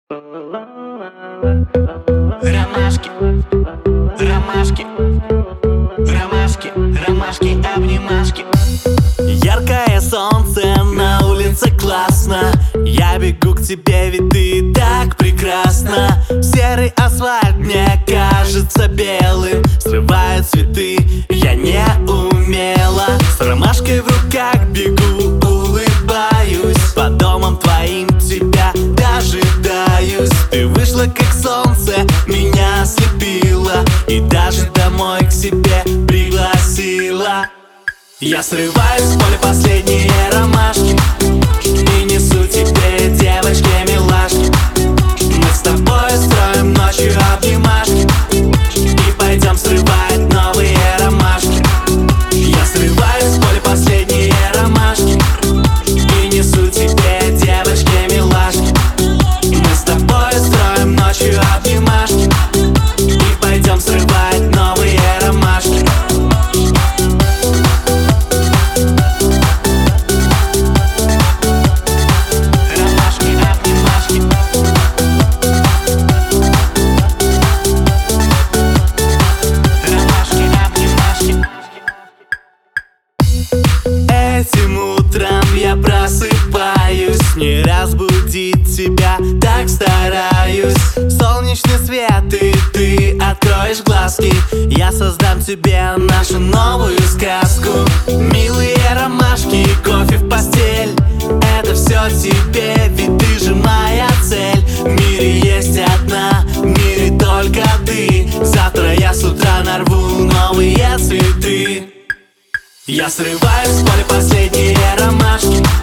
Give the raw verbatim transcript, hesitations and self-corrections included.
Ромашки, ромашки, ромашки, ромашки, обнимашки. Яркое солнце, на улице классно. Я бегу к тебе, ведь ты так прекрасна. Серый асфальт мне кажется белым. Срываю цветы, я не умела. С ромашкой в руках бегу, улыбаюсь. По домам твоим тебя дожидаюсь. Ты вышла как солнце, меня ослепила и даже домой к себе пригласила. Я срываюсь в поле последние ромашки и несу тебе, девочке, милашки. Мы с тобой строим ночью обнимашки и пойдем срывать новые ромашки. Я срываюсь в поле последние ромашки и несу тебе, девочке, милашки. Мы с тобой строим ночью обнимашки и пойдем срывать новые ромашки. Этим утром я просыпаюсь, не разбудить тебя так стараюсь. Солнечный свет и ты откроешь глазки, я создам тебе нашу новую сказку. Милые ромашки, кофе в постель, это все тебе, ведь ты же моя цель. В мире есть одна, в мире только ты. Завтра я с утра нарву новые цветы. Я срываюсь в поле последние ромашки